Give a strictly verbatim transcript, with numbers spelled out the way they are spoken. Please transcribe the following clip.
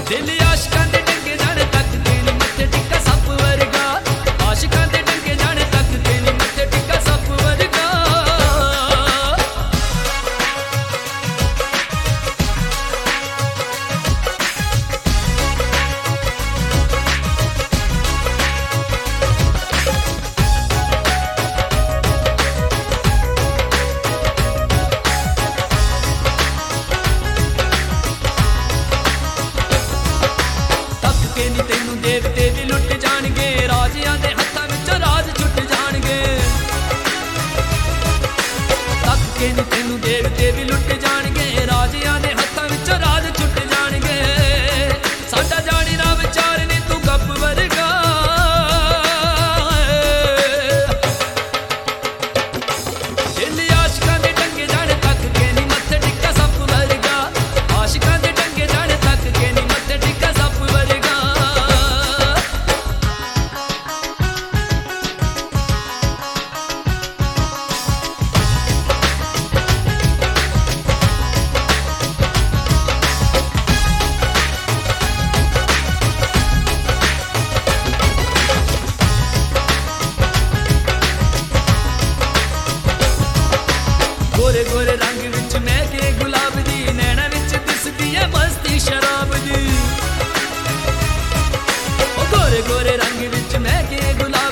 दिल आशिकां दे डंगे जाने तक के नी मत्थे टिक्का सप वर्गा आशिकां दे डंगे जाने तक के नी मत्थे टिक्का सप वर्गा तेनू देवते भी लुट जाणगे राजियां दे हत्थां विचों राज छुट जाणगे तक के नी तेनू देवते भी लुट जाणगे राजियां दे हत्थां विचों राज छुट जाणगे साडा जानी ना विचार नी तू गप वर्गा दिल आशिकां दे डंगे जाने तक के नी मत्थे टिक्का सप वर्गा आशिकां दे डंगे जाने तक के नी मत्थे टिक्का सप वर्गा गोरे गोरे रंग विच महके गुलाब दी नैना विच दिसदी है मस्ती शराब दी ओ गोरे गोरे रंग विच महके गुलाब